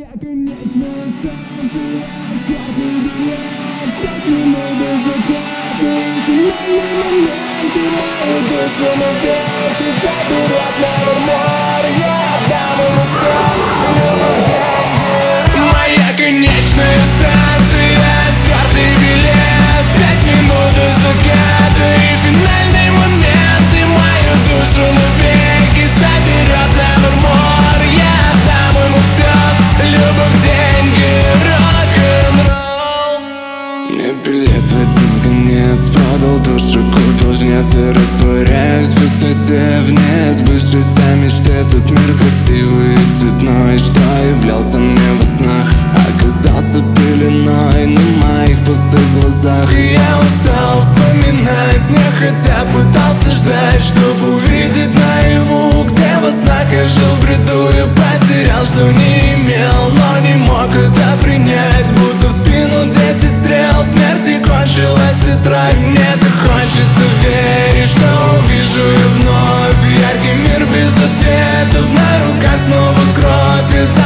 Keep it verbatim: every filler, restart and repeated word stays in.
Моя конечная станция, каждый билет, пять минут до заката. Финальный момент, и мою душу на пятки заберет номер мор. Я отдам ему все, любовь, деньги. Моя конечная станция, стертый билет, пять минут до заката. И финальный момент, и мою душу на пятки заберет номер мор. Я отдам ему все, любовь, деньги, рок-н-ролл. Мне билет в один конец, продал душу, купил жнец и растворяюсь в пустоте вниз. Сбывшиеся мечты, этот мир красивый и цветной, что являлся мне во снах, оказался пеленой на моих пустых глазах. И я устал вспоминать, нехотя пытался ждать, чтобы увидеть наяву, где во снах я жил в бреду. Я потерял, что не имел, но не мог это принять. Будто в спину десять стрел, смерти кончилась тетрадь. Мне так хочется верить, что увижу я вновь яркий мир без ответов. На руках снова кровь, и